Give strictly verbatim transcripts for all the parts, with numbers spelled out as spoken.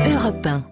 Europe un.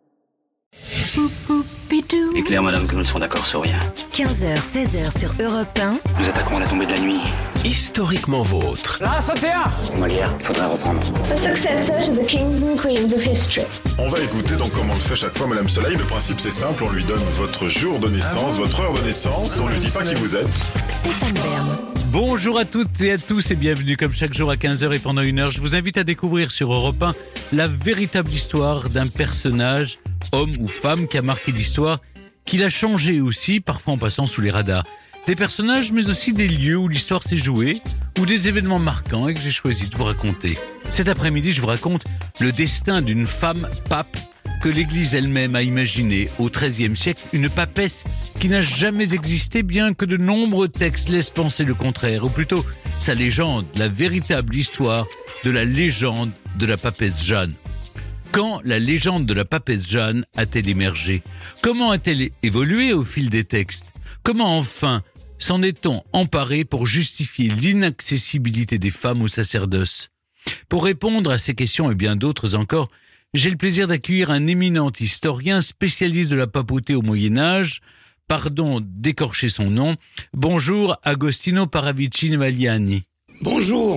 Éclaire, madame, que nous ne serons d'accord sur rien. quinze heures, seize heures sur Europe un. Nous attaquons à la tombée de la nuit. Historiquement vôtre. Là, Sautéa Molière, il faudrait reprendre. A successor to the kings and queens of history. On va écouter donc comme on le fait chaque fois Madame Soleil. Le principe c'est simple, on lui donne votre jour de naissance, votre heure de naissance, on lui dit pas qui vous êtes. Stéphane Bern. Bonjour à toutes et à tous et bienvenue comme chaque jour à quinze heures et pendant une heure. Je vous invite à découvrir sur Europe un la véritable histoire d'un personnage, homme ou femme, qui a marqué l'histoire, qui l'a changé aussi, parfois en passant sous les radars. Des personnages mais aussi des lieux où l'histoire s'est jouée ou des événements marquants et que j'ai choisi de vous raconter. Cet après-midi, je vous raconte le destin d'une femme pape que l'Église elle-même a imaginé au treizième siècle, une papesse qui n'a jamais existé bien que de nombreux textes laissent penser le contraire, ou plutôt sa légende, la véritable histoire de la légende de la papesse Jeanne. Quand la légende de la papesse Jeanne a-t-elle émergé ? Comment a-t-elle évolué au fil des textes ? Comment enfin s'en est-on emparé pour justifier l'inaccessibilité des femmes au sacerdoce ? Pour répondre à ces questions et bien d'autres encore, j'ai le plaisir d'accueillir un éminent historien spécialiste de la papauté au Moyen-Âge. Pardon d'écorcher son nom. Bonjour Agostino Paravicini-Bagliani. Bonjour.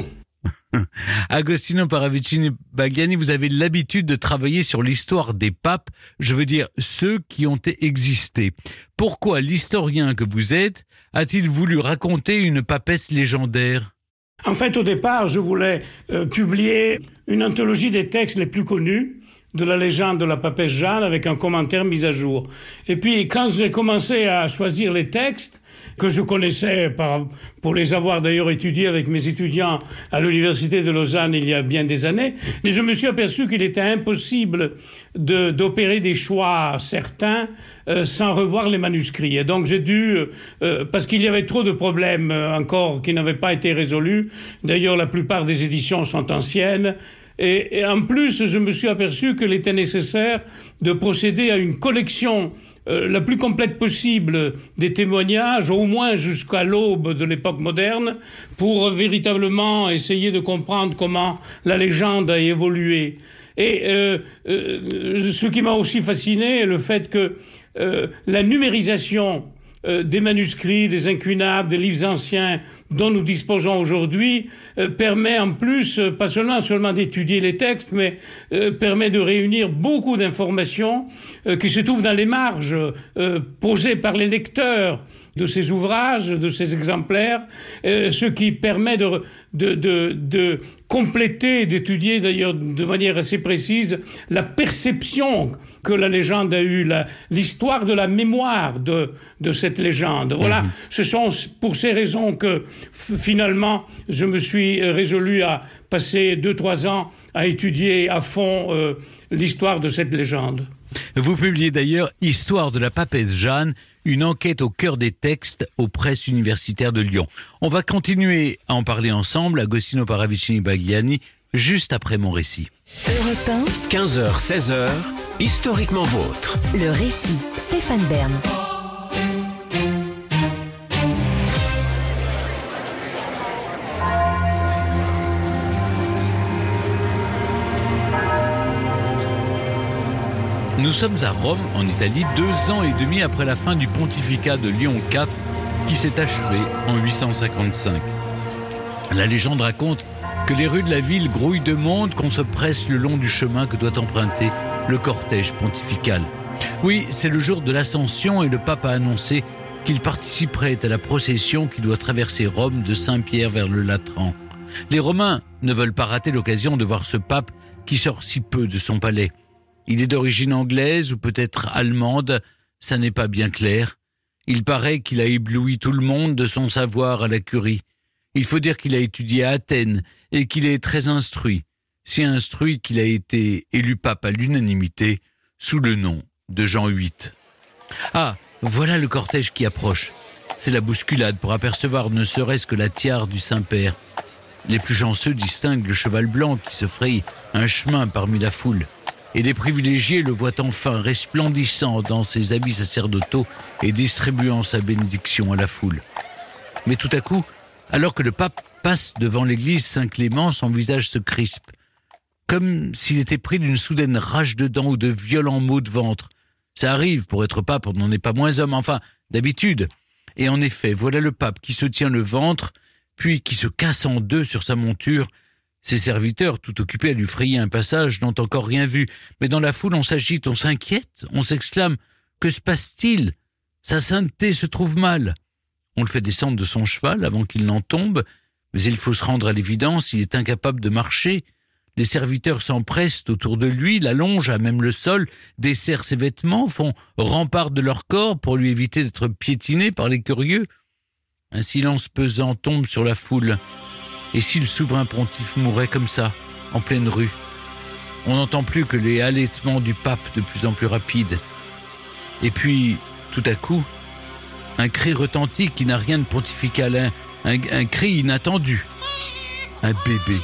Agostino Paravicini-Bagliani, vous avez l'habitude de travailler sur l'histoire des papes, je veux dire ceux qui ont existé. Pourquoi l'historien que vous êtes a-t-il voulu raconter une papesse légendaire ? En fait, au départ, je voulais euh, publier une anthologie des textes les plus connus de la légende de la papesse Jeanne avec un commentaire mis à jour. Et puis, quand j'ai commencé à choisir les textes, que je connaissais par, pour les avoir d'ailleurs étudiés avec mes étudiants à l'université de Lausanne il y a bien des années, mais je me suis aperçu qu'il était impossible de, d'opérer des choix certains euh, sans revoir les manuscrits. Et donc j'ai dû, euh, parce qu'il y avait trop de problèmes euh, encore qui n'avaient pas été résolus, d'ailleurs la plupart des éditions sont anciennes, et, et en plus je me suis aperçu qu'il était nécessaire de procéder à une collection Euh, la plus complète possible des témoignages, au moins jusqu'à l'aube de l'époque moderne, pour véritablement essayer de comprendre comment la légende a évolué. Et euh, euh, ce qui m'a aussi fasciné est le fait que euh, la numérisation euh, des manuscrits, des incunables, des livres anciens dont nous disposons aujourd'hui euh, permet en plus, euh, pas seulement, seulement d'étudier les textes, mais euh, permet de réunir beaucoup d'informations euh, qui se trouvent dans les marges euh, posées par les lecteurs de ces ouvrages, de ces exemplaires, euh, ce qui permet de, de, de, de compléter, d'étudier d'ailleurs de manière assez précise la perception que la légende a eue, la, l'histoire de la mémoire de, de cette légende. Voilà, mmh. Ce sont pour ces raisons que f- finalement je me suis résolu à passer deux, trois ans à étudier à fond euh, l'histoire de cette légende. Vous publiez d'ailleurs « Histoire de la papesse Jeanne », une enquête au cœur des textes aux presses universitaires de Lyon. On va continuer à en parler ensemble, Agostino Paravicini-Bagliani, juste après mon récit. Europe un, quinze heures, seize heures, historiquement vôtre. le récit. Stéphane Bern. Nous sommes à Rome, en Italie, deux ans et demi après la fin du pontificat de Léon quatre, qui s'est achevé en huit cent cinquante-cinq. La légende raconte que les rues de la ville grouillent de monde, qu'on se presse le long du chemin que doit emprunter le cortège pontifical. Oui, c'est le jour de l'Ascension et le pape a annoncé qu'il participerait à la procession qui doit traverser Rome de Saint-Pierre vers le Latran. Les Romains ne veulent pas rater l'occasion de voir ce pape qui sort si peu de son palais. Il est d'origine anglaise ou peut-être allemande, ça n'est pas bien clair. Il paraît qu'il a ébloui tout le monde de son savoir à la curie. Il faut dire qu'il a étudié à Athènes et qu'il est très instruit, si instruit qu'il a été élu pape à l'unanimité sous le nom de Jean huit. Ah, voilà le cortège qui approche. C'est la bousculade pour apercevoir ne serait-ce que la tiare du Saint-Père. Les plus chanceux distinguent le cheval blanc qui se fraye un chemin parmi la foule. Et les privilégiés le voient enfin resplendissant dans ses habits sacerdotaux et distribuant sa bénédiction à la foule. Mais tout à coup, alors que le pape passe devant l'église Saint-Clément, son visage se crispe. comme s'il était pris d'une soudaine rage de dents ou de violents maux de ventre. Ça arrive, pour être pape, on n'en est pas moins homme, enfin, d'habitude. Et en effet, voilà le pape qui se tient le ventre, puis qui se casse en deux sur sa monture. Ses serviteurs, tout occupés à lui frayer un passage, n'ont encore rien vu. Mais dans la foule, on s'agite, on s'inquiète, on s'exclame « Que se passe-t-il ? Sa sainteté se trouve mal !» On le fait descendre de son cheval avant qu'il n'en tombe, mais il faut se rendre à l'évidence, il est incapable de marcher. Les serviteurs s'empressent autour de lui, l'allongent à même le sol, desserrent ses vêtements, font rempart de leur corps pour lui éviter d'être piétiné par les curieux. Un silence pesant tombe sur la foule. Et si le souverain pontife mourait comme ça, en pleine rue? On n'entend plus que les halètements du pape de plus en plus rapides. Et puis, tout à coup, un cri retentit qui n'a rien de pontifical, un, un, un cri inattendu. Un bébé.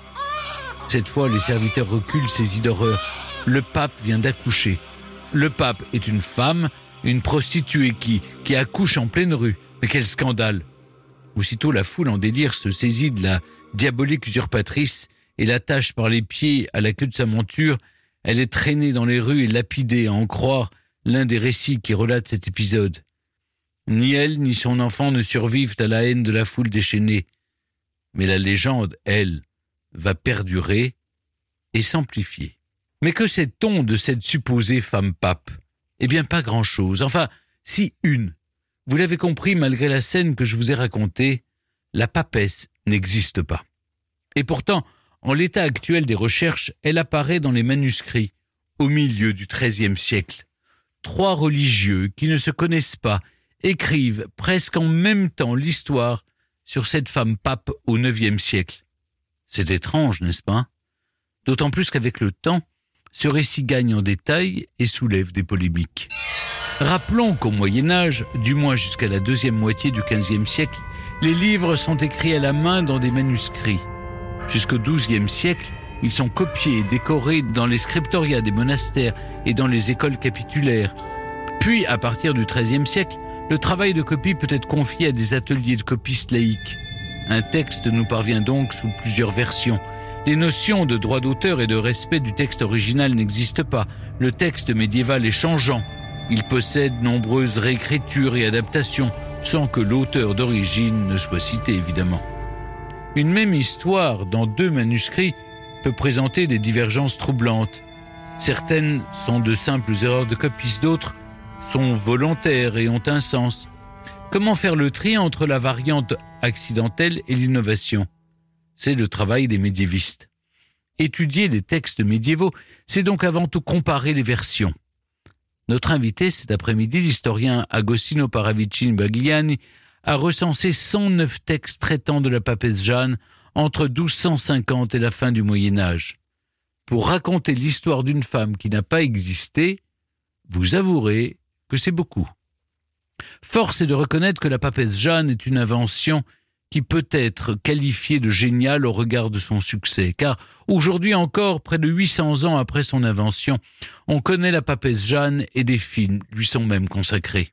Cette fois, les serviteurs reculent, saisis d'horreur. Le pape vient d'accoucher. Le pape est une femme, une prostituée qui, qui accouche en pleine rue. Mais quel scandale! Aussitôt, la foule en délire se saisit de la diabolique usurpatrice et l'attache par les pieds à la queue de sa monture. Elle est traînée dans les rues et lapidée, à en croire l'un des récits qui relatent cet épisode. Ni elle, ni son enfant ne survivent à la haine de la foule déchaînée. Mais la légende, elle, va perdurer et s'amplifier. Mais que sait-on de cette supposée femme pape? Eh bien, pas grand-chose. Enfin, si une. Vous l'avez compris, malgré la scène que je vous ai racontée, la papesse n'existe pas. Et pourtant, en l'état actuel des recherches, elle apparaît dans les manuscrits, au milieu du treizième siècle. Trois religieux qui ne se connaissent pas écrivent presque en même temps l'histoire sur cette femme pape au neuvième siècle. C'est étrange, n'est-ce pas? D'autant plus qu'avec le temps, ce récit gagne en détail et soulève des polémiques. Rappelons qu'au Moyen-Âge, du moins jusqu'à la deuxième moitié du quinzième siècle, les livres sont écrits à la main dans des manuscrits. Jusqu'au douzième siècle, ils sont copiés et décorés dans les scriptoria des monastères et dans les écoles capitulaires. Puis, à partir du treizième siècle, le travail de copie peut être confié à des ateliers de copistes laïcs. Un texte nous parvient donc sous plusieurs versions. Les notions de droit d'auteur et de respect du texte original n'existent pas. Le texte médiéval est changeant. Il possède nombreuses réécritures et adaptations, sans que l'auteur d'origine ne soit cité, évidemment. Une même histoire, dans deux manuscrits, peut présenter des divergences troublantes. Certaines sont de simples erreurs de copistes, d'autres sont volontaires et ont un sens. Comment faire le tri entre la variante accidentelle et l'innovation? C'est le travail des médiévistes. Étudier les textes médiévaux, c'est donc avant tout comparer les versions. Notre invité cet après-midi, l'historien Agostino Paravicini Bagliani, a recensé cent neuf textes traitant de la papesse Jeanne entre douze cent cinquante et la fin du Moyen-Âge. Pour raconter l'histoire d'une femme qui n'a pas existé, vous avouerez que c'est beaucoup. Force est de reconnaître que la papesse Jeanne est une invention qui peut être qualifiée de géniale au regard de son succès, car aujourd'hui encore, près de huit cents ans après son invention, on connaît la papesse Jeanne et des films lui sont même consacrés.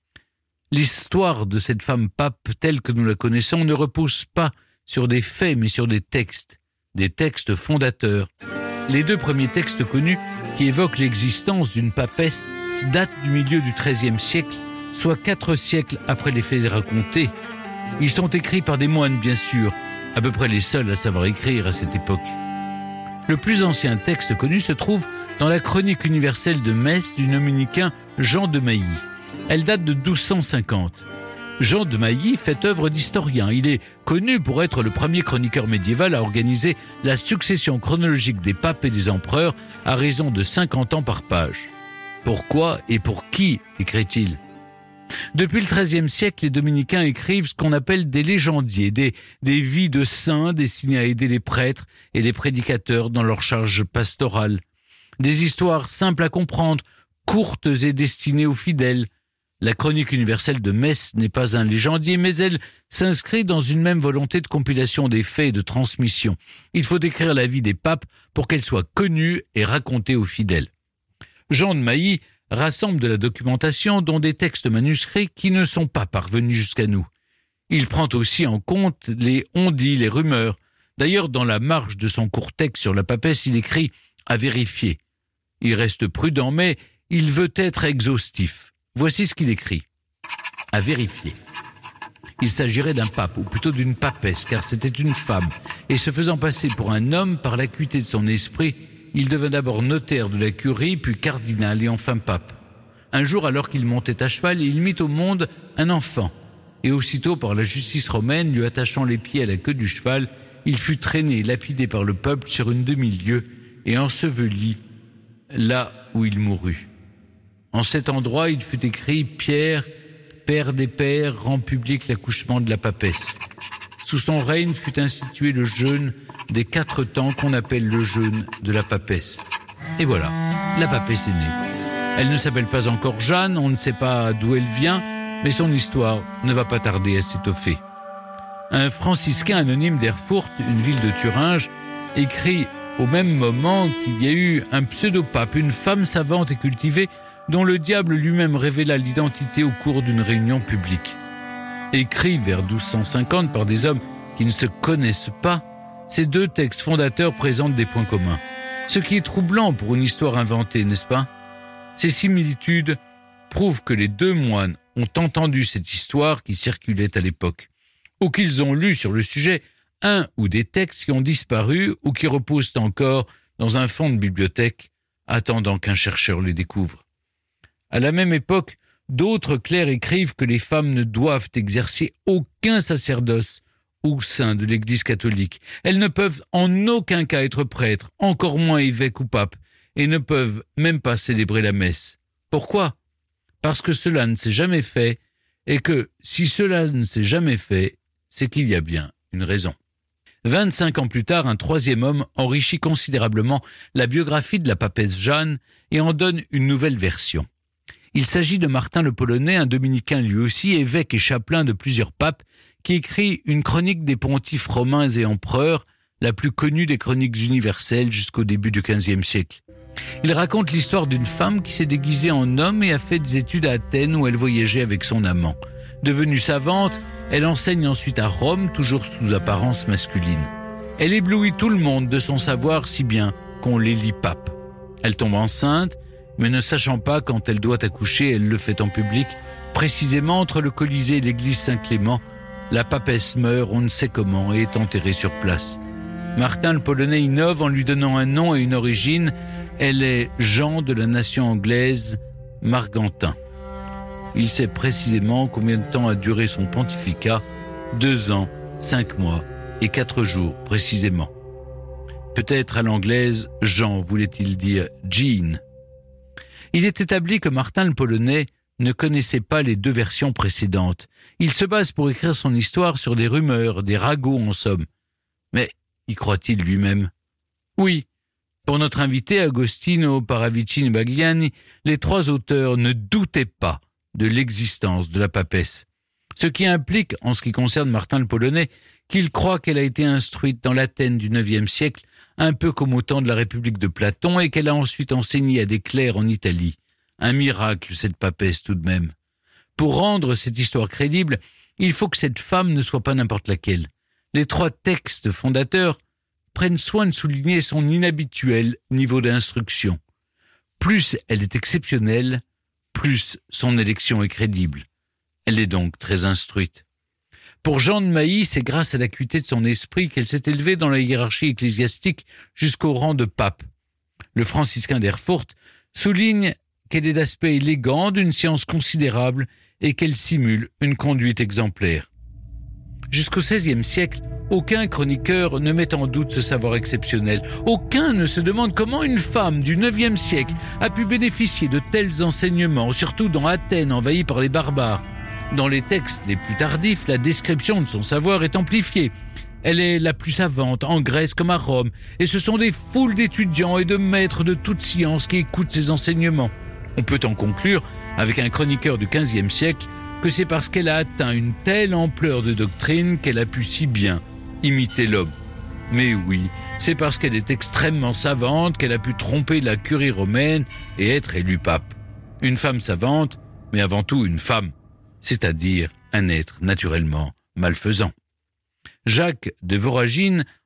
L'histoire de cette femme pape telle que nous la connaissons ne repose pas sur des faits mais sur des textes, des textes fondateurs. Les deux premiers textes connus qui évoquent l'existence d'une papesse datent du milieu du treizième siècle, soit quatre siècles après les faits racontés. Ils sont écrits par des moines, bien sûr, à peu près les seuls à savoir écrire à cette époque. Le plus ancien texte connu se trouve dans la Chronique universelle de Metz du dominicain Jean de Mailly. Elle date de douze cent cinquante. Jean de Mailly fait œuvre d'historien. Il est connu pour être le premier chroniqueur médiéval à organiser la succession chronologique des papes et des empereurs à raison de cinquante ans par page. Pourquoi et pour qui écrit-il ? Depuis le treizième siècle, les dominicains écrivent ce qu'on appelle des légendiers, des, des vies de saints destinées à aider les prêtres et les prédicateurs dans leur charge pastorale. Des histoires simples à comprendre, courtes et destinées aux fidèles. La Chronique universelle de Metz n'est pas un légendier, mais elle s'inscrit dans une même volonté de compilation des faits et de transmission. Il faut décrire la vie des papes pour qu'elle soit connue et racontée aux fidèles. Jean de Mailly rassemble de la documentation dont des textes manuscrits qui ne sont pas parvenus jusqu'à nous. Il prend aussi en compte les on-dit, les rumeurs. D'ailleurs, dans la marge de son court texte sur la papesse, il écrit « à vérifier ». Il reste prudent, mais il veut être exhaustif. Voici ce qu'il écrit. « À vérifier ». Il s'agirait d'un pape, ou plutôt d'une papesse, car c'était une femme. Et se faisant passer pour un homme, par l'acuité de son esprit, il devint d'abord notaire de la curie, puis cardinal et enfin pape. Un jour, alors qu'il montait à cheval, il mit au monde un enfant. Et aussitôt, par la justice romaine, lui attachant les pieds à la queue du cheval, il fut traîné et lapidé par le peuple sur une demi-lieue et enseveli là où il mourut. En cet endroit, il fut écrit « Pierre, père des pères, rend public l'accouchement de la papesse ». Sous son règne fut institué le jeûne des quatre temps qu'on appelle le jeûne de la papesse. Et voilà, la papesse est née. Elle ne s'appelle pas encore Jeanne, on ne sait pas d'où elle vient, mais son histoire ne va pas tarder à s'étoffer. Un franciscain anonyme d'Erfurt, une ville de Thuringe, écrit au même moment qu'il y a eu un pseudo-pape, une femme savante et cultivée, dont le diable lui-même révéla l'identité au cours d'une réunion publique. Écrit vers douze cent cinquante par des hommes qui ne se connaissent pas, ces deux textes fondateurs présentent des points communs. Ce qui est troublant pour une histoire inventée, n'est-ce pas ? Ces similitudes prouvent que les deux moines ont entendu cette histoire qui circulait à l'époque, ou qu'ils ont lu sur le sujet un ou des textes qui ont disparu ou qui reposent encore dans un fond de bibliothèque, attendant qu'un chercheur les découvre. À la même époque, d'autres clercs écrivent que les femmes ne doivent exercer aucun sacerdoce au sein de l'Église catholique. Elles ne peuvent en aucun cas être prêtres, encore moins évêques ou papes, et ne peuvent même pas célébrer la messe. Pourquoi ? Parce que cela ne s'est jamais fait, et que si cela ne s'est jamais fait, c'est qu'il y a bien une raison. Vingt-cinq ans plus tard, un troisième homme enrichit considérablement la biographie de la papesse Jeanne et en donne une nouvelle version. Il s'agit de Martin le Polonais, un dominicain lui aussi, évêque et chapelain de plusieurs papes, qui écrit une chronique des pontifes romains et empereurs, la plus connue des chroniques universelles jusqu'au début du quinzième siècle. Il raconte l'histoire d'une femme qui s'est déguisée en homme et a fait des études à Athènes où elle voyageait avec son amant. Devenue savante, elle enseigne ensuite à Rome, toujours sous apparence masculine. Elle éblouit tout le monde de son savoir si bien qu'on l'élit pape. Elle tombe enceinte, mais ne sachant pas quand elle doit accoucher, elle le fait en public, précisément entre le Colisée et l'église Saint-Clément. La papesse meurt, on ne sait comment, et est enterrée sur place. Martin le Polonais innove en lui donnant un nom et une origine. Elle est Jean de la nation anglaise, Margantin. Il sait précisément combien de temps a duré son pontificat, deux ans, cinq mois et quatre jours précisément. Peut-être à l'anglaise, Jean voulait-il dire Jean. Il est établi que Martin le Polonais ne connaissait pas les deux versions précédentes. Il se base pour écrire son histoire sur des rumeurs, des ragots en somme. Mais y croit-il lui-même ? Oui. Pour notre invité, Agostino Paravicini Bagliani, les trois auteurs ne doutaient pas de l'existence de la papesse. Ce qui implique, en ce qui concerne Martin le Polonais, qu'il croit qu'elle a été instruite dans l'Athènes du neuvième siècle, un peu comme au temps de la République de Platon, et qu'elle a ensuite enseigné à des clercs en Italie. Un miracle, cette papesse tout de même. Pour rendre cette histoire crédible, il faut que cette femme ne soit pas n'importe laquelle. Les trois textes fondateurs prennent soin de souligner son inhabituel niveau d'instruction. Plus elle est exceptionnelle, plus son élection est crédible. Elle est donc très instruite. Pour Jean de Mailly, c'est grâce à l'acuité de son esprit qu'elle s'est élevée dans la hiérarchie ecclésiastique jusqu'au rang de pape. Le franciscain d'Erfurt souligne qu'elle est d'aspect élégant, d'une science considérable et qu'elle simule une conduite exemplaire. Jusqu'au seizième siècle, aucun chroniqueur ne met en doute ce savoir exceptionnel. Aucun ne se demande comment une femme du neuvième siècle a pu bénéficier de tels enseignements, surtout dans Athènes envahie par les barbares. Dans les textes les plus tardifs, la description de son savoir est amplifiée. Elle est la plus savante en Grèce comme à Rome, et ce sont des foules d'étudiants et de maîtres de toutes sciences qui écoutent ses enseignements. On peut en conclure, avec un chroniqueur du quinzième siècle, que c'est parce qu'elle a atteint une telle ampleur de doctrine qu'elle a pu si bien imiter l'homme. Mais oui, c'est parce qu'elle est extrêmement savante qu'elle a pu tromper la curie romaine et être élue pape. Une femme savante, mais avant tout une femme, c'est-à-dire un être naturellement malfaisant. Jacques de Voragine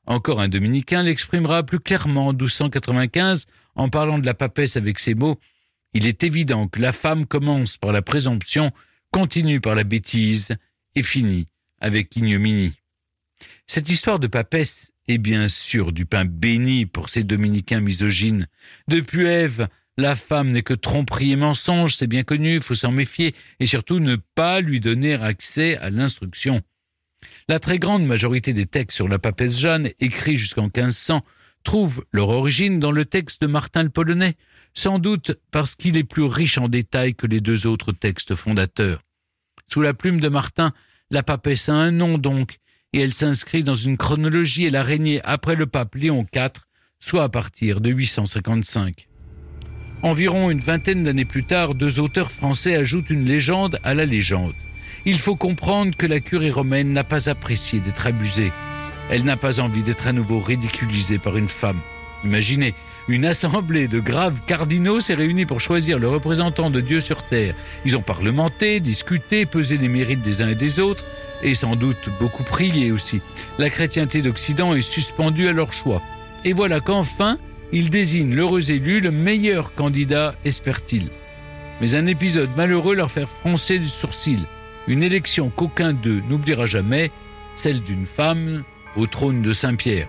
Encore un dominicain l'exprimera plus clairement en douze cent quatre-vingt-quinze en parlant de la papesse avec ces mots « Il est évident que la femme commence par la présomption, continue par la bêtise et finit avec ignominie. » Cette histoire de papesse est bien sûr du pain béni pour ces dominicains misogynes. Depuis Ève, la femme n'est que tromperie et mensonge, c'est bien connu, il faut s'en méfier et surtout ne pas lui donner accès à l'instruction. La très grande majorité des textes sur la papesse Jeanne, écrits jusqu'en quinze cents, trouvent leur origine dans le texte de Martin le Polonais, sans doute parce qu'il est plus riche en détails que les deux autres textes fondateurs. Sous la plume de Martin, la papesse a un nom donc, et elle s'inscrit dans une chronologie, elle a régné après le pape Léon quatre, soit à partir de huit cent cinquante-cinq. Environ une vingtaine d'années plus tard, deux auteurs français ajoutent une légende à la légende. Il faut comprendre que la curie romaine n'a pas apprécié d'être abusée. Elle n'a pas envie d'être à nouveau ridiculisée par une femme. Imaginez, une assemblée de graves cardinaux s'est réunie pour choisir le représentant de Dieu sur terre. Ils ont parlementé, discuté, pesé les mérites des uns et des autres, et sans doute beaucoup prié aussi. La chrétienté d'Occident est suspendue à leur choix. Et voilà qu'enfin, ils désignent l'heureux élu, le meilleur candidat, espère-t-il. Mais un épisode malheureux leur fait froncer les sourcils. Une élection qu'aucun d'eux n'oubliera jamais, celle d'une femme au trône de Saint-Pierre.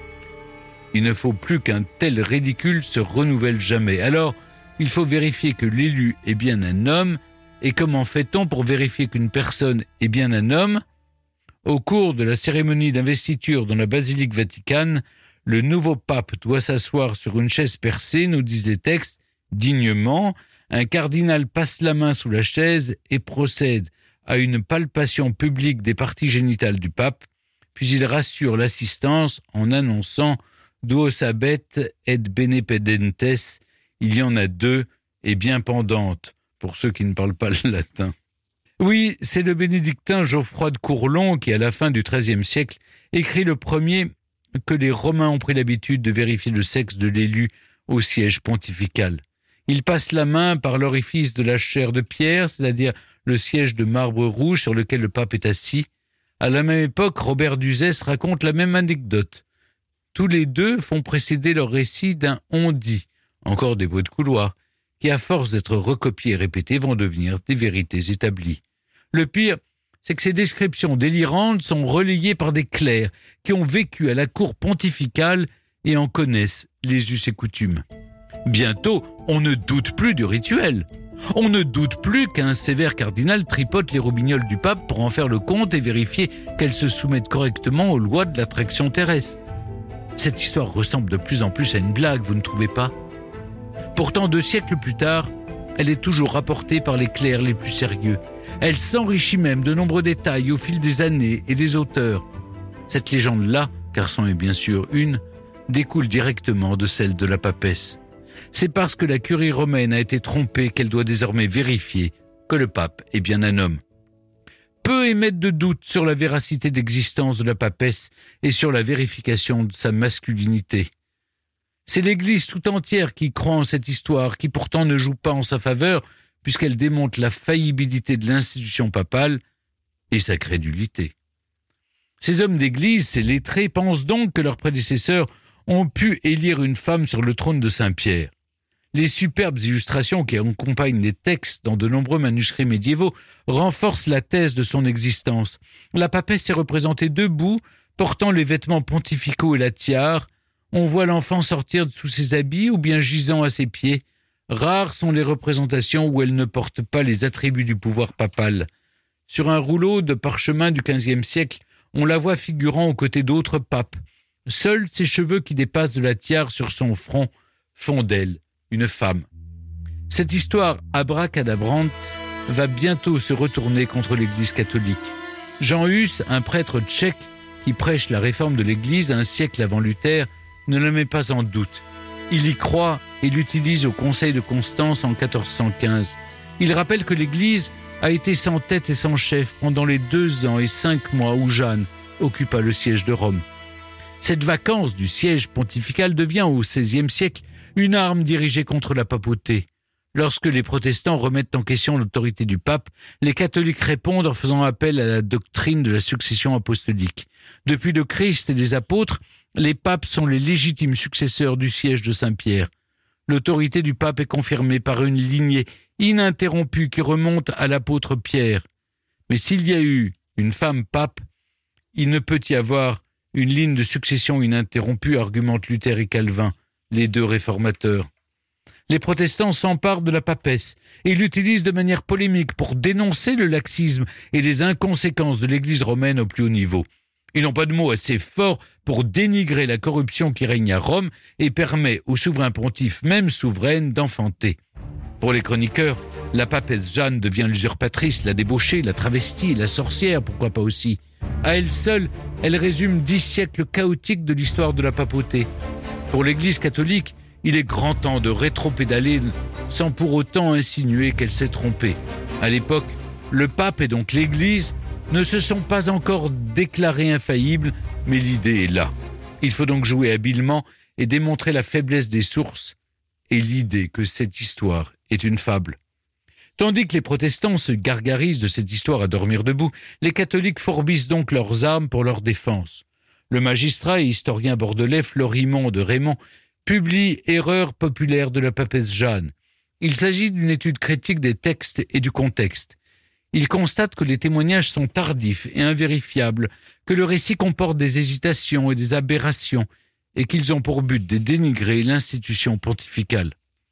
Il ne faut plus qu'un tel ridicule se renouvelle jamais. Alors, il faut vérifier que l'élu est bien un homme. Et comment fait-on pour vérifier qu'une personne est bien un homme ? Au cours de la cérémonie d'investiture dans la basilique Vaticane, le nouveau pape doit s'asseoir sur une chaise percée, nous disent les textes, dignement. Un cardinal passe la main sous la chaise et procède à une palpation publique des parties génitales du pape, puis il rassure l'assistance en annonçant « Duos habet et bene pedentes », il y en a deux et bien pendantes, pour ceux qui ne parlent pas le latin. Oui, c'est le bénédictin Geoffroy de Courlon qui, à la fin du treizième siècle, écrit le premier que les Romains ont pris l'habitude de vérifier le sexe de l'élu au siège pontifical. Ils passent la main par l'orifice de la chaire de pierre, c'est-à-dire le siège de marbre rouge sur lequel le pape est assis. À la même époque, Robert d'Uzès raconte la même anecdote. Tous les deux font précéder leur récit d'un « on dit », encore des bruits de couloir, qui, à force d'être recopiés et répétés, vont devenir des vérités établies. Le pire, c'est que ces descriptions délirantes sont relayées par des clercs qui ont vécu à la cour pontificale et en connaissent les us et coutumes. Bientôt, on ne doute plus du rituel. On ne doute plus qu'un sévère cardinal tripote les roubignoles du pape pour en faire le compte et vérifier qu'elles se soumettent correctement aux lois de l'attraction terrestre. Cette histoire ressemble de plus en plus à une blague, vous ne trouvez pas ? Pourtant, deux siècles plus tard, elle est toujours rapportée par les clercs les plus sérieux. Elle s'enrichit même de nombreux détails au fil des années et des auteurs. Cette légende-là, car c'en est bien sûr une, découle directement de celle de la papesse. C'est parce que la curie romaine a été trompée qu'elle doit désormais vérifier que le pape est bien un homme. Peu émettent de doute sur la véracité d'existence de la papesse et sur la vérification de sa masculinité. C'est l'Église tout entière qui croit en cette histoire, qui pourtant ne joue pas en sa faveur, puisqu'elle démontre la faillibilité de l'institution papale et sa crédulité. Ces hommes d'Église, ces lettrés, pensent donc que leurs prédécesseurs ont pu élire une femme sur le trône de Saint-Pierre. Les superbes illustrations qui accompagnent les textes dans de nombreux manuscrits médiévaux renforcent la thèse de son existence. La papesse est représentée debout, portant les vêtements pontificaux et la tiare. On voit l'enfant sortir de sous ses habits ou bien gisant à ses pieds. Rares sont les représentations où elle ne porte pas les attributs du pouvoir papal. Sur un rouleau de parchemin du quinzième siècle, on la voit figurant aux côtés d'autres papes. Seuls ses cheveux qui dépassent de la tiare sur son front font d'elle une femme. Cette histoire abracadabrante va bientôt se retourner contre l'Église catholique. Jean Hus, un prêtre tchèque qui prêche la réforme de l'Église un siècle avant Luther, ne la met pas en doute. Il y croit et l'utilise au Conseil de Constance en quatorze cent quinze. Il rappelle que l'Église a été sans tête et sans chef pendant les deux ans et cinq mois où Jeanne occupa le siège de Rome. Cette vacance du siège pontifical devient au seizième siècle une arme dirigée contre la papauté. Lorsque les protestants remettent en question l'autorité du pape, les catholiques répondent en faisant appel à la doctrine de la succession apostolique. Depuis le Christ et les apôtres, Les papes sont les légitimes successeurs du siège de Saint-Pierre. L'autorité du pape est confirmée par une lignée ininterrompue qui remonte à l'apôtre Pierre. Mais s'il y a eu une femme pape, il ne peut y avoir une ligne de succession ininterrompue, argumentent Luther et Calvin, les deux réformateurs. Les protestants s'emparent de la papesse et l'utilisent de manière polémique pour dénoncer le laxisme et les inconséquences de l'Église romaine au plus haut niveau. Ils n'ont pas de mots assez forts pour dénigrer la corruption qui règne à Rome et permet au souverain pontife, même souveraine, d'enfanter. Pour les chroniqueurs, la papesse Jeanne devient l'usurpatrice, la débauchée, la travestie, la sorcière, pourquoi pas aussi. À elle seule, elle résume dix siècles chaotiques de l'histoire de la papauté. Pour l'Église catholique, il est grand temps de rétropédaler sans pour autant insinuer qu'elle s'est trompée. À l'époque, le pape et donc l'Église ne se sont pas encore déclarés infaillibles, mais l'idée est là. Il faut donc jouer habilement et démontrer la faiblesse des sources et l'idée que cette histoire est une fable. Tandis que les protestants se gargarisent de cette histoire à dormir debout, les catholiques fourbissent donc leurs armes pour leur défense. Le magistrat et historien bordelais Florimond de Raymond publie « Erreurs populaires de la papesse Jeanne ». Il s'agit d'une étude critique des textes et du contexte. Il constate que les témoignages sont tardifs et invérifiables, que le récit comporte des hésitations et des aberrations, et qu'ils ont pour but de dénigrer l'institution pontificale.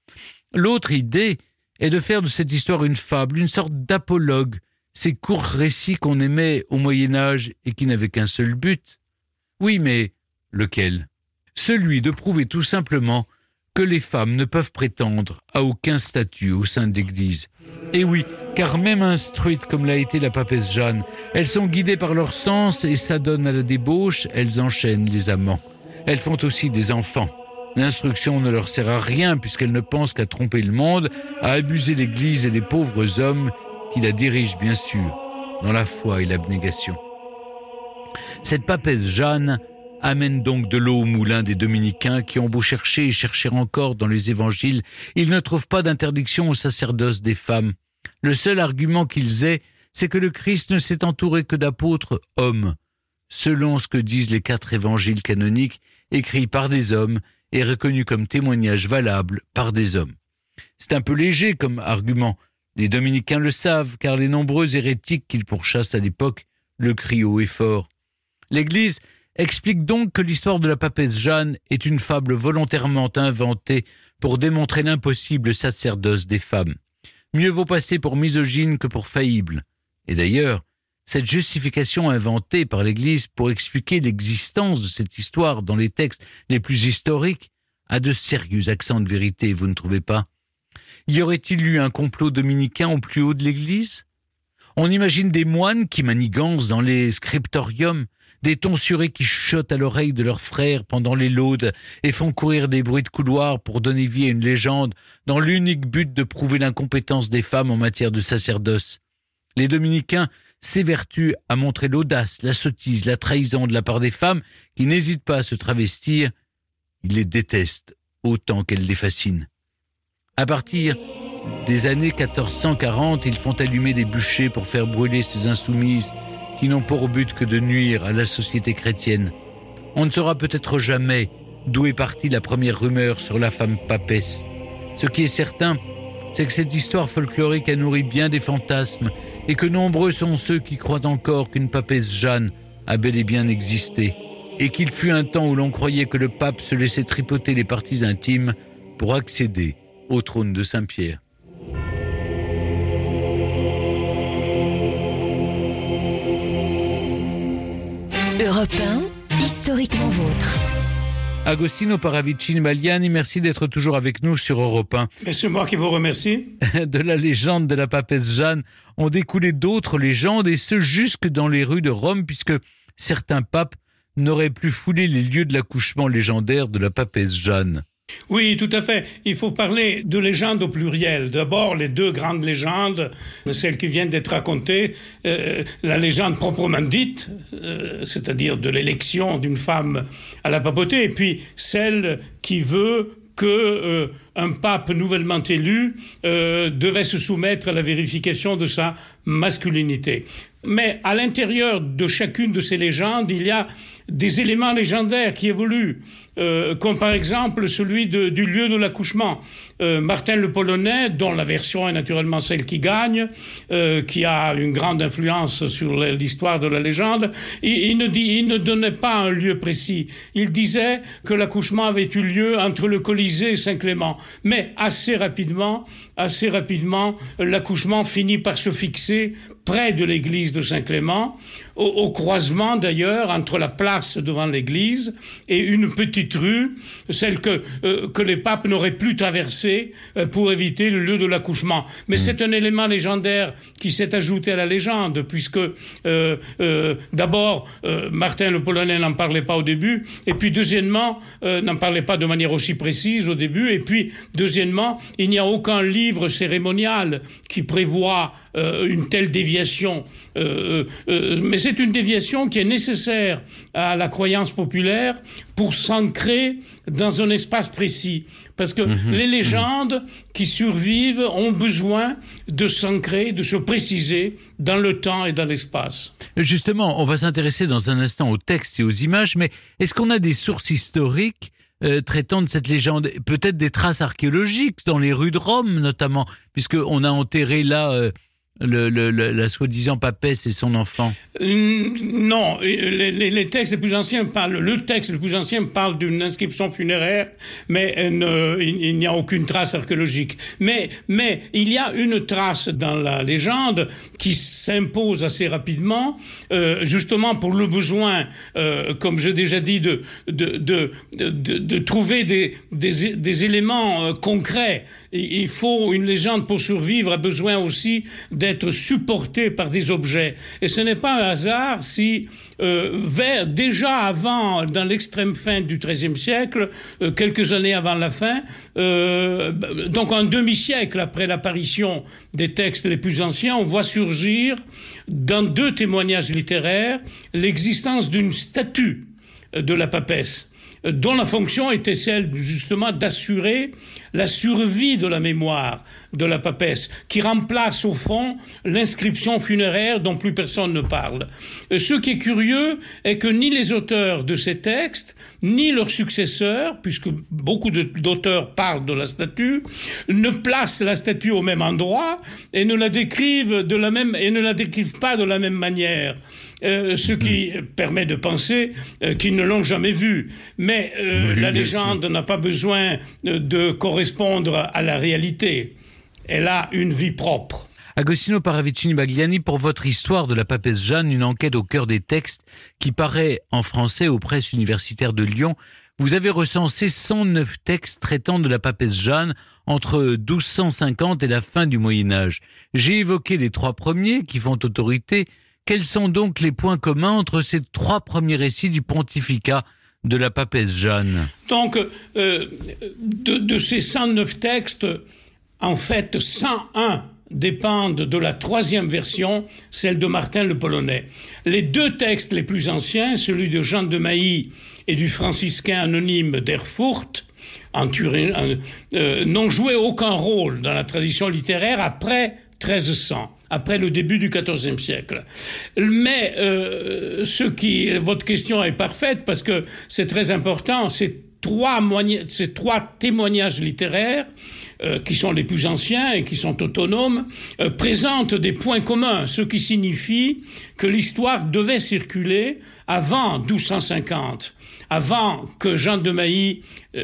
L'autre idée est de faire de cette histoire une fable, une sorte d'apologue, ces courts récits qu'on aimait au Moyen-Âge et qui n'avaient qu'un seul but. Oui, mais lequel ? Celui de prouver tout simplement que les femmes ne peuvent prétendre à aucun statut au sein de l'Église. Et oui, car même instruites comme l'a été la papesse Jeanne, elles sont guidées par leur sens et s'adonnent à la débauche, elles enchaînent les amants. Elles font aussi des enfants. L'instruction ne leur sert à rien puisqu'elles ne pensent qu'à tromper le monde, à abuser l'Église et les pauvres hommes qui la dirigent bien sûr, dans la foi et l'abnégation. Cette papesse Jeanne amène donc de l'eau au moulin des dominicains qui ont beau chercher et chercher encore dans les évangiles, ils ne trouvent pas d'interdiction au sacerdoce des femmes. Le seul argument qu'ils aient, c'est que le Christ ne s'est entouré que d'apôtres hommes, selon ce que disent les quatre évangiles canoniques, écrits par des hommes et reconnus comme témoignages valables par des hommes. C'est un peu léger comme argument. Les dominicains le savent, car les nombreux hérétiques qu'ils pourchassent à l'époque le crient haut et fort. L'Église explique donc que l'histoire de la papesse Jeanne est une fable volontairement inventée pour démontrer l'impossible sacerdoce des femmes. Mieux vaut passer pour misogyne que pour faillible. Et d'ailleurs, cette justification inventée par l'Église pour expliquer l'existence de cette histoire dans les textes les plus historiques a de sérieux accents de vérité, vous ne trouvez pas ? Y aurait-il eu un complot dominicain au plus haut de l'Église ? On imagine des moines qui manigancent dans les scriptoriums, des tonsurés qui chuchotent à l'oreille de leurs frères pendant les laudes et font courir des bruits de couloir pour donner vie à une légende dans l'unique but de prouver l'incompétence des femmes en matière de sacerdoce. Les dominicains s'évertuent à montrer l'audace, la sottise, la trahison de la part des femmes qui n'hésitent pas à se travestir. Ils les détestent autant qu'elles les fascinent. À partir des années quatorze cent quarante, ils font allumer des bûchers pour faire brûler ces insoumises qui n'ont pour but que de nuire à la société chrétienne. On ne saura peut-être jamais d'où est partie la première rumeur sur la femme papesse. Ce qui est certain, c'est que cette histoire folklorique a nourri bien des fantasmes et que nombreux sont ceux qui croient encore qu'une papesse Jeanne a bel et bien existé et qu'il fut un temps où l'on croyait que le pape se laissait tripoter les parties intimes pour accéder au trône de Saint-Pierre. Europe un, historiquement vôtre. Agostino Paravicini-Maliani, merci d'être toujours avec nous sur Europe un. Et c'est moi qui vous remercie. De la légende de la papesse Jeanne ont découlé d'autres légendes, et ce jusque dans les rues de Rome, puisque certains papes n'auraient plus foulé les lieux de l'accouchement légendaire de la papesse Jeanne. Oui, tout à fait. Il faut parler de légendes au pluriel. D'abord, les deux grandes légendes, celles qui viennent d'être racontées, euh, la légende proprement dite, euh, c'est-à-dire de l'élection d'une femme à la papauté, et puis celle qui veut que euh, un pape nouvellement élu euh, devait se soumettre à la vérification de sa masculinité. Mais à l'intérieur de chacune de ces légendes, il y a des éléments légendaires qui évoluent, euh, comme par exemple celui de, du lieu de l'accouchement. Euh, Martin le Polonais, dont la version est naturellement celle qui gagne, euh, qui a une grande influence sur l'histoire de la légende, il, il, ne dit, il ne donnait pas un lieu précis. Il disait que l'accouchement avait eu lieu entre le Colisée et Saint-Clément. Mais assez rapidement, assez rapidement, l'accouchement finit par se fixer près de l'église de Saint-Clément, au, au croisement d'ailleurs entre la place devant l'église et une petite rue, celle que, euh, que les papes n'auraient plus traversée euh, pour éviter le lieu de l'accouchement. Mais mmh. c'est un élément légendaire qui s'est ajouté à la légende, puisque euh, euh, d'abord, euh, Martin le Polonais n'en parlait pas au début, et puis deuxièmement, euh, n'en parlait pas de manière aussi précise au début, et puis deuxièmement, il n'y a aucun livre cérémonial qui prévoit euh, une telle déviation. Euh, euh, mais c'est une déviation qui est nécessaire à la croyance populaire pour s'ancrer dans un espace précis. Parce que mmh, les légendes mmh. qui survivent ont besoin de s'ancrer, de se préciser dans le temps et dans l'espace. Justement, on va s'intéresser dans un instant aux textes et aux images, mais est-ce qu'on a des sources historiques euh, traitant de cette légende? Peut-être des traces archéologiques dans les rues de Rome, notamment, puisqu'on a enterré là... Euh Le, le, le, la soi-disant papesse et son enfant. euh, Non, les, les, les textes les plus anciens parlent, le texte le plus ancien parle d'une inscription funéraire, mais euh, il, il n'y a aucune trace archéologique. Mais, mais il y a une trace dans la légende qui s'impose assez rapidement, euh, justement pour le besoin, euh, comme j'ai déjà dit, de, de, de, de, de trouver des, des, des éléments euh, concrets. Il faut, une légende pour survivre a besoin aussi d'être supportée par des objets. Et ce n'est pas un hasard si, euh, vers, déjà avant, dans l'extrême fin du treizième siècle, euh, quelques années avant la fin, euh, donc un demi-siècle après l'apparition des textes les plus anciens, on voit surgir, dans deux témoignages littéraires, l'existence d'une statue de la papesse, dont la fonction était celle justement d'assurer la survie de la mémoire de la papesse, qui remplace au fond l'inscription funéraire dont plus personne ne parle. Ce qui est curieux est que ni les auteurs de ces textes, ni leurs successeurs, puisque beaucoup de, d'auteurs parlent de la statue, ne placent la statue au même endroit et ne la décrivent de la même, et ne la décrivent pas de la même manière. Euh, ce qui permet de penser euh, qu'ils ne l'ont jamais vue. Mais euh, oui, la légende n'a pas besoin de correspondre à la réalité. Elle a une vie propre. Agostino Paravicini-Bagliani, pour votre histoire de la papesse Jeanne, une enquête au cœur des textes qui paraît en français aux presses universitaires de Lyon, vous avez recensé cent neuf textes traitant de la papesse Jeanne entre douze cent cinquante et la fin du Moyen-Âge. J'ai évoqué les trois premiers qui font autorité. Quels sont donc les points communs entre ces trois premiers récits du pontificat de la papesse Jeanne? Donc, euh, de, de ces cent neuf textes, en fait, cent un dépendent de la troisième version, celle de Martin le Polonais. Les deux textes les plus anciens, celui de Jean de Mailly et du franciscain anonyme d'Erfurt, en Thuringe, euh, n'ont joué aucun rôle dans la tradition littéraire après treize cents. Après le début du quatorzième siècle. Mais euh, ce qui, votre question est parfaite parce que c'est très important. Ces trois, moign- ces trois témoignages littéraires, euh, qui sont les plus anciens et qui sont autonomes, euh, présentent des points communs, ce qui signifie que l'histoire devait circuler avant douze cent cinquante, avant que Jean de Mailly euh,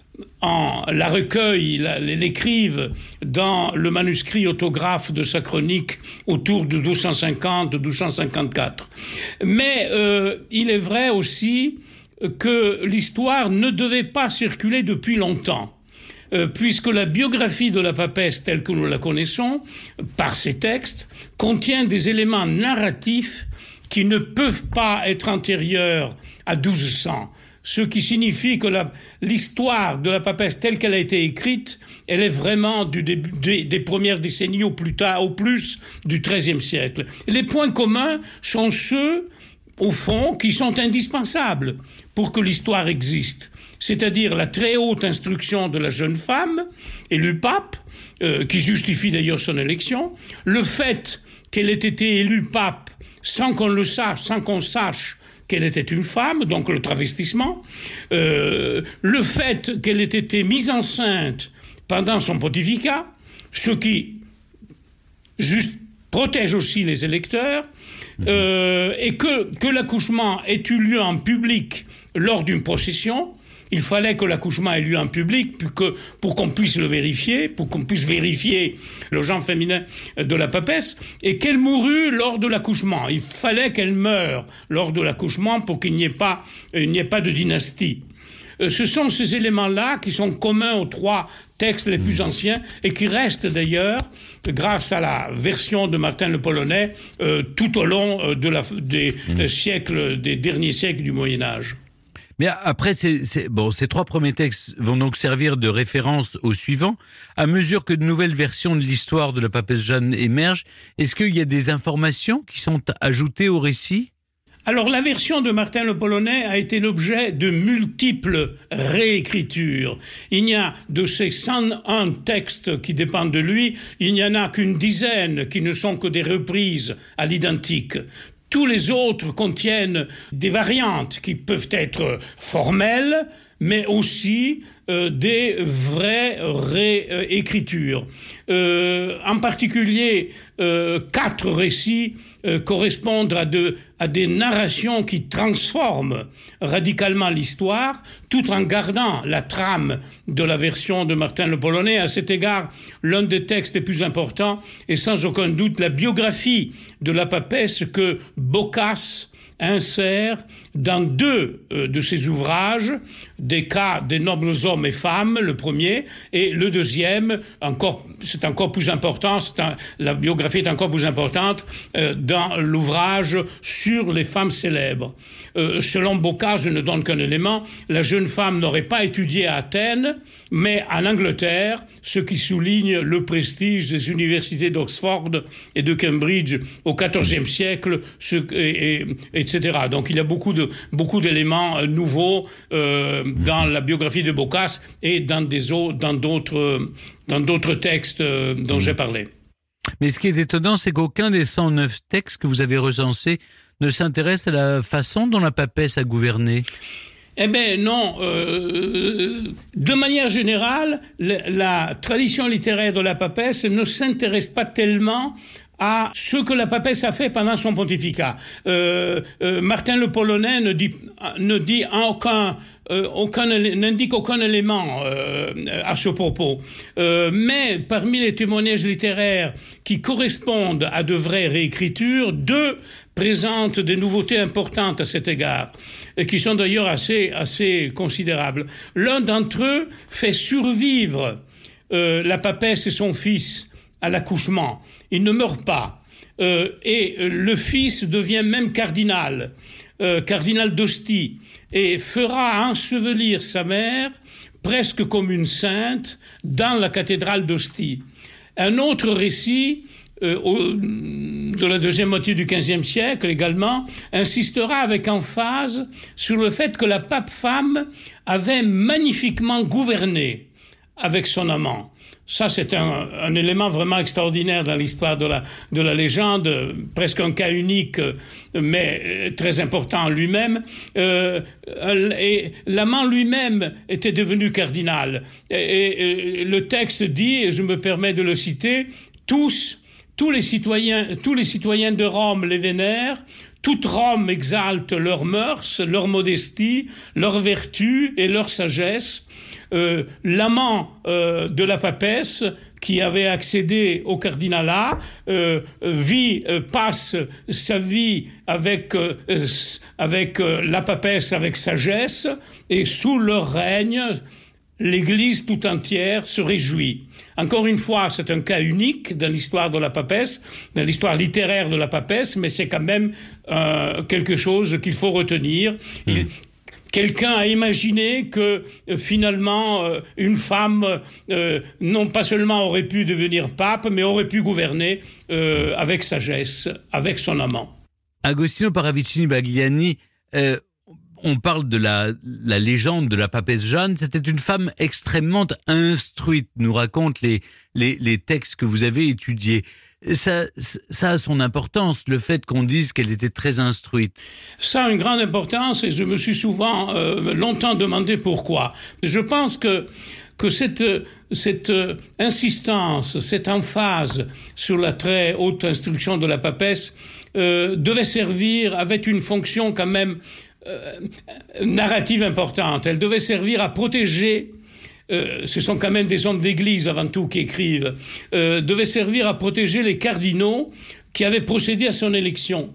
en la recueille, la, l'écrive dans le manuscrit autographe de sa chronique autour de douze cent cinquante, douze cent cinquante-quatre. Mais euh, il est vrai aussi que l'histoire ne devait pas circuler depuis longtemps, euh, puisque la biographie de la papesse telle que nous la connaissons, par ses textes, contient des éléments narratifs qui ne peuvent pas être antérieurs à douze cents. Ce qui signifie que la, l'histoire de la papesse telle qu'elle a été écrite, elle est vraiment du début, des, des premières décennies au plus tard, au plus du treizième siècle. Et les points communs sont ceux, au fond, qui sont indispensables pour que l'histoire existe. C'est-à-dire la très haute instruction de la jeune femme, élue pape, euh, qui justifie d'ailleurs son élection, le fait qu'elle ait été élue pape sans qu'on le sache, sans qu'on sache qu'elle était une femme, donc le travestissement, euh, le fait qu'elle ait été mise enceinte pendant son pontificat, ce qui juste protège aussi les électeurs, euh, et que, que l'accouchement ait eu lieu en public lors d'une procession. Il fallait que l'accouchement ait lieu en public pour, que, pour qu'on puisse le vérifier, pour qu'on puisse vérifier le genre féminin de la papesse, et qu'elle mourut lors de l'accouchement. Il fallait qu'elle meure lors de l'accouchement pour qu'il n'y ait pas, il n'y ait pas de dynastie. Ce sont ces éléments-là qui sont communs aux trois textes les plus anciens et qui restent d'ailleurs, grâce à la version de Martin le Polonais, euh, tout au long de la, des mmh. siècles, des derniers siècles du Moyen-Âge. Mais après, c'est, c'est, bon, ces trois premiers textes vont donc servir de référence aux suivants. À mesure que de nouvelles versions de l'histoire de la papesse Jeanne émergent, est-ce qu'il y a des informations qui sont ajoutées au récit ? Alors, la version de Martin le Polonais a été l'objet de multiples réécritures. Il n'y a de ces cent un textes qui dépendent de lui, il n'y en a qu'une dizaine qui ne sont que des reprises à l'identique. Tous les autres contiennent des variantes qui peuvent être formelles, mais aussi euh, des vraies réécritures. Euh, en particulier, euh, quatre récits euh, correspondent à, de, à des narrations qui transforment radicalement l'histoire, tout en gardant la trame de la version de Martin le Polonais. À cet égard, l'un des textes les plus importants est sans aucun doute la biographie de la papesse que Boccace insère dans deux euh, de ses ouvrages, des cas des nobles hommes et femmes, le premier, et le deuxième, encore, c'est encore plus important, c'est un, la biographie est encore plus importante, euh, dans l'ouvrage sur les femmes célèbres. Euh, selon Boccace, je ne donne qu'un élément, la jeune femme n'aurait pas étudié à Athènes, mais en Angleterre, ce qui souligne le prestige des universités d'Oxford et de Cambridge au quatorzième siècle, ce, et, et, et cetera. Donc il y a beaucoup de beaucoup d'éléments nouveaux euh, dans la biographie de Boccace et dans des autres, dans d'autres dans d'autres textes dont mmh. j'ai parlé. Mais ce qui est étonnant, c'est qu'aucun des cent neuf textes que vous avez recensés ne s'intéresse à la façon dont la papesse a gouverné. Eh bien non, euh, de manière générale, la, la tradition littéraire de la papesse ne s'intéresse pas tellement à ce que la papesse a fait pendant son pontificat. Euh, euh, Martin le Polonais ne dit, ne dit en aucun, euh, aucun, n'indique aucun élément euh, à ce propos. Euh, mais parmi les témoignages littéraires qui correspondent à de vraies réécritures, deux présentent des nouveautés importantes à cet égard, et qui sont d'ailleurs assez, assez considérables. L'un d'entre eux fait survivre euh, la papesse et son fils à l'accouchement. Il ne meurt pas. Euh, et le fils devient même cardinal, euh, cardinal d'Ostie, et fera ensevelir sa mère, presque comme une sainte, dans la cathédrale d'Ostie. Un autre récit, euh, au, de la deuxième moitié du quinzième siècle également, insistera avec emphase sur le fait que la pape femme avait magnifiquement gouverné avec son amant. Ça, c'est un, un élément vraiment extraordinaire dans l'histoire de la, de la légende, presque un cas unique, mais très important en lui-même. Euh, et l'amant lui-même était devenu cardinal. Et, et, et le texte dit, et je me permets de le citer, tous, tous les citoyens, tous les citoyens de Rome les vénèrent. Toute Rome exalte leurs mœurs, leur modestie, leur vertu et leur sagesse. Euh, l'amant euh, de la papesse qui avait accédé au cardinalat euh, vit, euh, passe sa vie avec, euh, avec euh, la papesse avec sagesse, et sous leur règne, l'Église tout entière se réjouit. Encore une fois, c'est un cas unique dans l'histoire de la papesse, dans l'histoire littéraire de la papesse, mais c'est quand même euh, quelque chose qu'il faut retenir. Mmh. Il, Quelqu'un a imaginé que euh, finalement euh, une femme euh, non pas seulement aurait pu devenir pape, mais aurait pu gouverner euh, avec sagesse, avec son amant. Agostino Paravicini-Bagliani, euh, on parle de la, la légende de la papesse Jeanne. C'était une femme extrêmement instruite, nous racontent les, les, les textes que vous avez étudiés. ça, ça a son importance, le fait qu'on dise qu'elle était très instruite. Ça a une grande importance et je me suis souvent, euh, longtemps demandé pourquoi. Je pense que que cette, cette insistance, cette emphase sur la très haute instruction de la papesse euh, devait servir, avait une fonction quand même euh, narrative importante. Elle devait servir à protéger, euh, ce sont quand même des hommes d'église avant tout qui écrivent, euh, devait servir à protéger les cardinaux qui avaient procédé à son élection.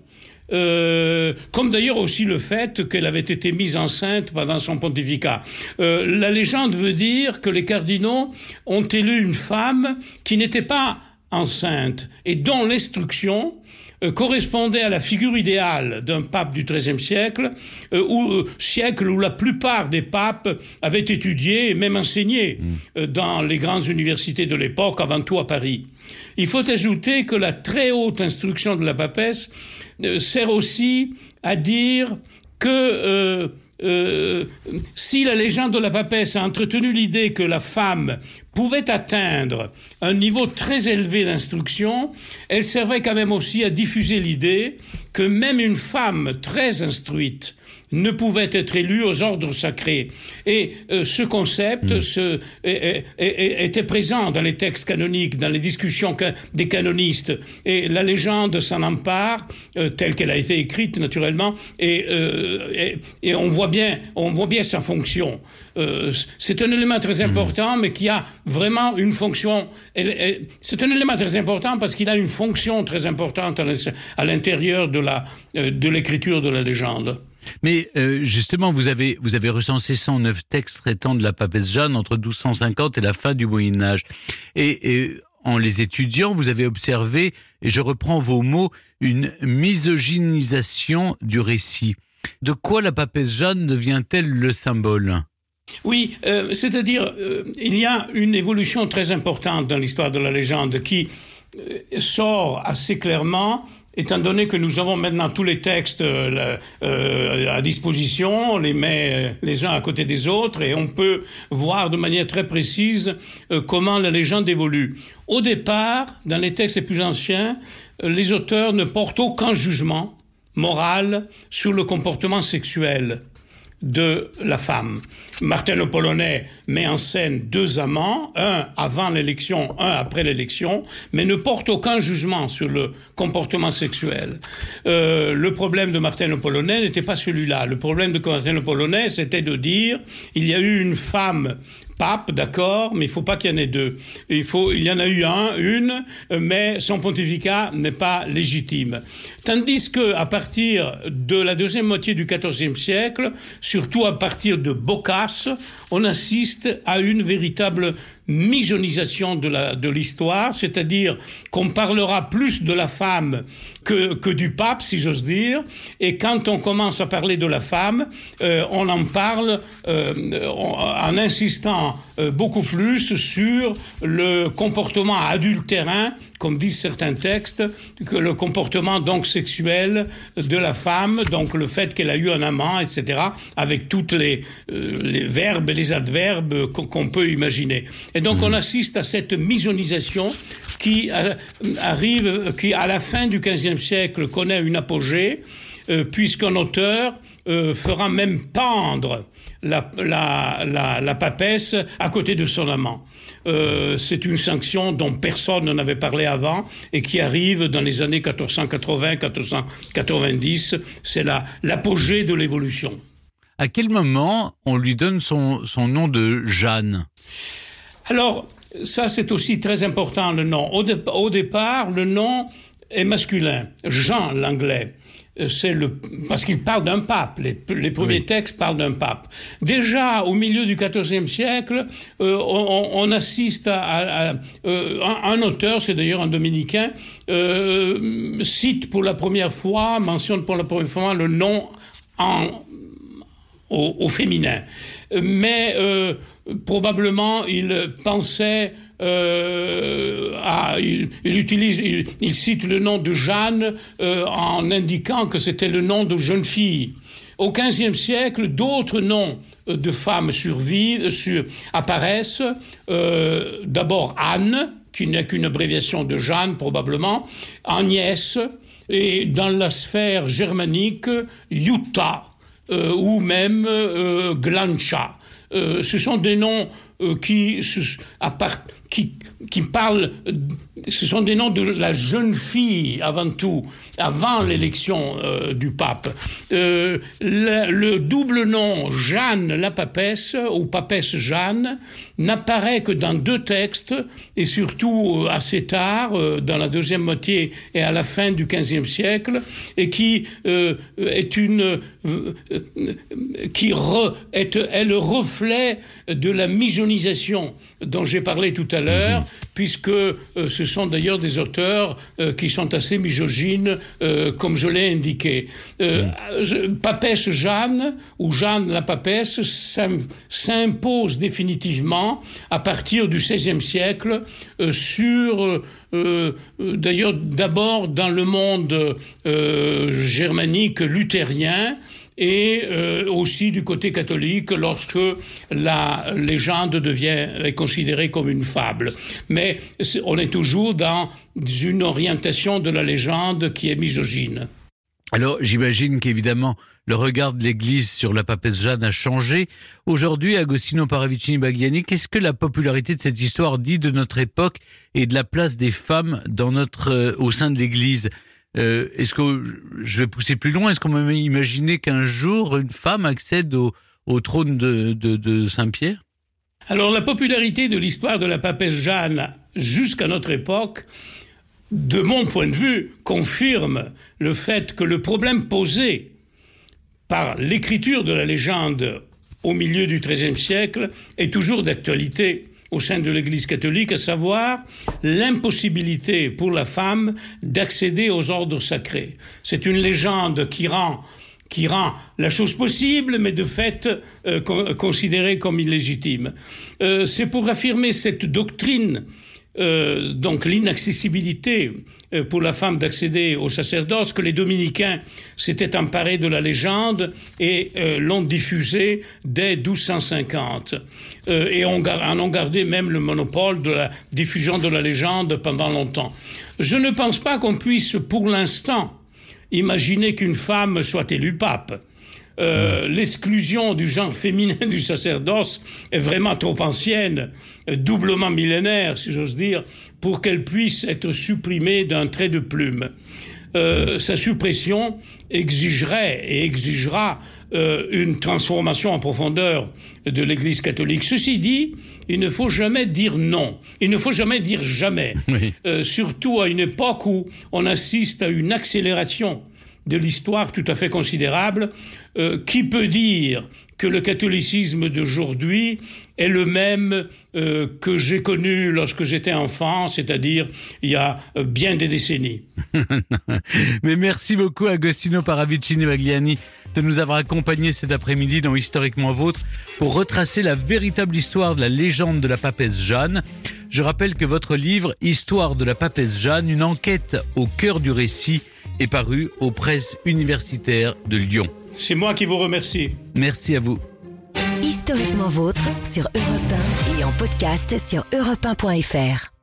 Euh, comme d'ailleurs aussi le fait qu'elle avait été mise enceinte pendant son pontificat. Euh, la légende veut dire que les cardinaux ont élu une femme qui n'était pas enceinte et dont l'instruction euh, correspondait à la figure idéale d'un pape du treizième siècle, euh, où, euh, siècle où la plupart des papes avaient étudié et même enseigné mmh. euh, dans les grandes universités de l'époque, avant tout à Paris. Il faut ajouter que la très haute instruction de la papesse euh, sert aussi à dire que euh, euh, si la légende de la papesse a entretenu l'idée que la femme pouvait atteindre un niveau très élevé d'instruction, elle servait quand même aussi à diffuser l'idée que même une femme très instruite ne pouvait être élue aux ordres sacrés. Et euh, ce concept mmh. ce, est, est, est, était présent dans les textes canoniques, dans les discussions ca- des canonistes. Et la légende s'en empare, euh, telle qu'elle a été écrite naturellement, et, euh, et, et on voit bien, on voit bien sa fonction. Euh, c'est un élément très important, mmh. mais qui a vraiment une fonction. Elle, elle, c'est un élément très important parce qu'il a une fonction très importante à l'intérieur de, la, de l'écriture de la légende. Mais euh, justement, vous avez, vous avez recensé cent neuf textes traitant de la papesse Jeanne entre douze cent cinquante et la fin du Moyen-Âge. Et, et en les étudiant, vous avez observé, et je reprends vos mots, une misogynisation du récit. De quoi la papesse Jeanne devient-elle le symbole ? Oui, euh, c'est-à-dire, euh, il y a une évolution très importante dans l'histoire de la légende qui euh, sort assez clairement, étant donné que nous avons maintenant tous les textes euh, euh, à disposition, on les met les uns à côté des autres et on peut voir de manière très précise euh, comment la légende évolue. Au départ, dans les textes les plus anciens, euh, les auteurs ne portent aucun jugement moral sur le comportement sexuel de la femme. Martin le Polonais met en scène deux amants, un avant l'élection, un après l'élection, mais ne porte aucun jugement sur le comportement sexuel. Euh, le problème de Martin le Polonais n'était pas celui-là. Le problème de Martin le Polonais, c'était de dire il y a eu une femme pape, d'accord, mais il ne faut pas qu'il y en ait deux. Il, faut, il y en a eu un, une, mais son pontificat n'est pas légitime. Tandis qu'à partir de la deuxième moitié du quatorzième siècle, surtout à partir de Boccace, on assiste à une véritable misonisation de, la, de l'histoire, c'est-à-dire qu'on parlera plus de la femme que, que du pape, si j'ose dire, et quand on commence à parler de la femme, euh, on en parle euh, en insistant euh, beaucoup plus sur le comportement adultérin, comme disent certains textes, que le comportement donc sexuel de la femme, donc le fait qu'elle a eu un amant, et cetera, avec toutes les, euh, les verbes et les adverbes qu'on, qu'on peut imaginer. Et donc mmh. on assiste à cette misonisation qui euh, arrive, qui à la fin du quinzième siècle connaît une apogée, euh, puisqu'un auteur euh, fera même pendre la, la, la, la papesse à côté de son amant. Euh, c'est une sanction dont personne n'en avait parlé avant et qui arrive dans les années quatorze cent quatre-vingts quatorze cent quatre-vingt-dix. C'est la, l'apogée de l'évolution. À quel moment on lui donne son, son nom de Jeanne ? Alors, ça c'est aussi très important, le nom. Au, dé- au départ, le nom est masculin. Jean, l'anglais. C'est le, parce qu'il parle d'un pape. Les, les premiers oui. textes parlent d'un pape. Déjà, au milieu du quatorzième siècle, euh, on, on assiste à, à, à euh, un, un auteur, c'est d'ailleurs un dominicain, euh, cite pour la première fois, mentionne pour la première fois le nom en, au, au féminin. Mais euh, probablement, il pensait... Euh, ah, il, il utilise, il, il cite le nom de Jeanne euh, en indiquant que c'était le nom de jeune fille. Au quinzième siècle, d'autres noms de femmes survivent, sur, apparaissent. Euh, d'abord Anne, qui n'est qu'une abréviation de Jeanne probablement, Agnès, et dans la sphère germanique, Jutta, euh, ou même euh, Glancha. Euh, ce sont des noms euh, qui, à part, qui, qui parlent, ce sont des noms de la jeune fille avant tout, avant l'élection euh, du pape. Euh, le, le double nom Jeanne la papesse, ou papesse Jeanne, n'apparaît que dans deux textes, et surtout assez tard, euh, dans la deuxième moitié et à la fin du quinzième siècle, et qui euh, est une... Euh, qui re, est, est le reflet de la misonisation dont j'ai parlé tout à l'heure, mmh. puisque euh, ce sont d'ailleurs des auteurs euh, qui sont assez misogynes, euh, comme je l'ai indiqué. Euh, mmh. Papesse Jeanne, ou Jeanne la papesse, s'impose définitivement à partir du seizième siècle euh, sur... Euh, d'ailleurs, d'abord dans le monde euh, germanique luthérien, et euh, aussi du côté catholique lorsque la légende devient est considérée comme une fable. Mais c'est, on est toujours dans une orientation de la légende qui est misogyne. Alors j'imagine qu'évidemment le regard de l'Église sur la papesse Jeanne a changé. Aujourd'hui, Agostino Paravicini-Bagliani, qu'est-ce que la popularité de cette histoire dit de notre époque et de la place des femmes dans notre, euh, au sein de l'Église ? Euh, est-ce que, je vais pousser plus loin, est-ce qu'on peut imaginer qu'un jour une femme accède au, au trône de, de, de Saint-Pierre ? Alors la popularité de l'histoire de la papesse Jeanne jusqu'à notre époque, de mon point de vue, confirme le fait que le problème posé par l'écriture de la légende au milieu du treizième siècle est toujours d'actualité au sein de l'Église catholique, à savoir l'impossibilité pour la femme d'accéder aux ordres sacrés. C'est une légende qui rend, qui rend la chose possible, mais de fait euh, considérée comme illégitime. Euh, c'est pour affirmer cette doctrine, euh, donc l'inaccessibilité euh, pour la femme d'accéder au sacerdoce, que les dominicains s'étaient emparés de la légende et euh, l'ont diffusée dès douze cent cinquante. Euh, et on en ont gardé même le monopole de la diffusion de la légende pendant longtemps. Je ne pense pas qu'on puisse, pour l'instant, imaginer qu'une femme soit élue pape. Euh, l'exclusion du genre féminin du sacerdoce est vraiment trop ancienne, doublement millénaire, si j'ose dire, pour qu'elle puisse être supprimée d'un trait de plume. Euh, sa suppression exigerait et exigera euh, une transformation en profondeur de l'Église catholique. Ceci dit, il ne faut jamais dire non. Il ne faut jamais dire jamais. Oui. Euh, surtout à une époque où on assiste à une accélération de l'histoire tout à fait considérable. Euh, qui peut dire que le catholicisme d'aujourd'hui est le même euh, que j'ai connu lorsque j'étais enfant, c'est-à-dire il y a euh, bien des décennies. Mais merci beaucoup Agostino Paravicini-Bagliani de nous avoir accompagnés cet après-midi dans Historiquement Vôtre pour retracer la véritable histoire de la légende de la papesse Jeanne. Je rappelle que votre livre « Histoire de la papesse Jeanne, une enquête au cœur du récit » est paru aux presses universitaires de Lyon. C'est moi qui vous remercie. Merci à vous. Historiquement Vôtre sur Europe un et en podcast sur europe un point f r.